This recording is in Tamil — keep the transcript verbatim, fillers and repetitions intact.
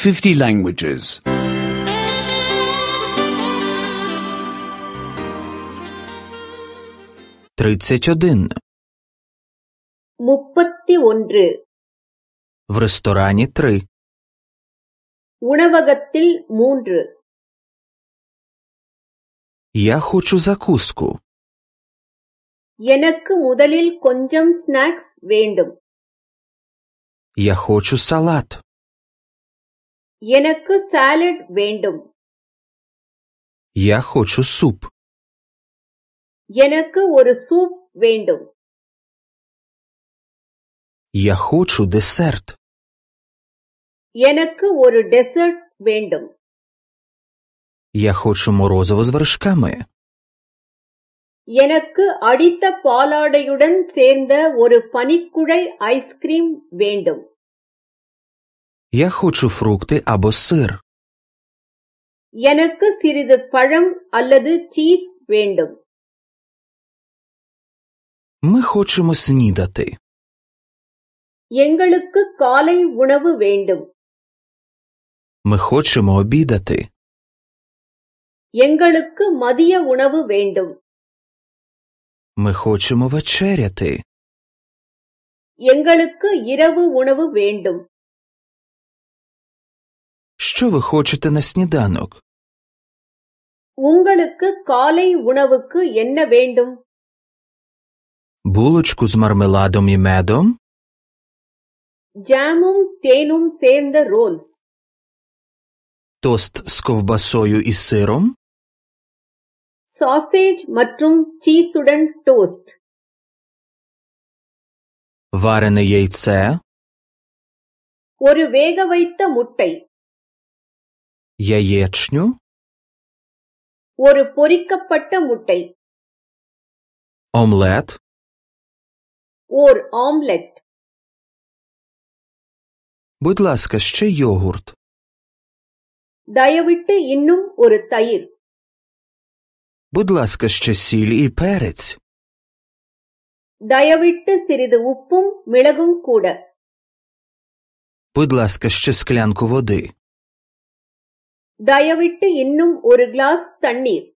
fifty languages. тридцять один. முப்பத்தி ஒன்று. В ресторані три. உணவகத்தில் மூன்று. Я хочу закуску. எனக்கு முதலில் கொஞ்சம் ஸ்நாக்ஸ் வேண்டும். Я хочу салат. எனக்கு சாலட் வேண்டும். Я хочу суп. எனக்கு ஒரு சூப் வேண்டும். Я хочу десерт. எனக்கு ஒரு டெசர்ட் வேண்டும். Я хочу морозиво з вершками. எனக்கு அடித்த பாலாடையுடன் சேர்ந்த ஒரு பனிக்குழை ஐஸ்கிரீம் வேண்டும். Я хочу фрукти або сир. எனக்கு சிறிது பழம் அல்லது சீஸ் வேண்டும். Ми хочемо снідати. எங்களுக்கு காலை உணவு வேண்டும். Ми хочемо обідати. எங்களுக்கு மதிய உணவு வேண்டும். Ми хочемо вечеряти. எங்களுக்கு இரவு உணவு வேண்டும். Що ви хочете на сніданок? உங்களுக்கு காலை உணவுக்கு என்ன வேண்டும்? Булочку з мармеладом і медом? ஜாமும் தேனும் சேர்ந்த ரோல்ஸ். Тост з ковбасою і сиром? சாசேஜ் மற்றும் சீஸுடன் டோஸ்ட். Варене яйце? ஒரு வேக வைத்த முட்டை. Яєчню? ஒரு பொரிக்கப்பட்ட முட்டை. Омлет? ஓர் ஆம்லெட். Будь ласка, ще йогурт. தயவிட்டு இன்னும் ஒரு தயிர். Будь ласка, ще сіль і перець. தயவிட்டு சிறிது உப்பும் மிளகும் கூட. Будь ласка, ще склянку води. தயவிட்டு இன்னும் ஒரு கிளாஸ் தண்ணீர்.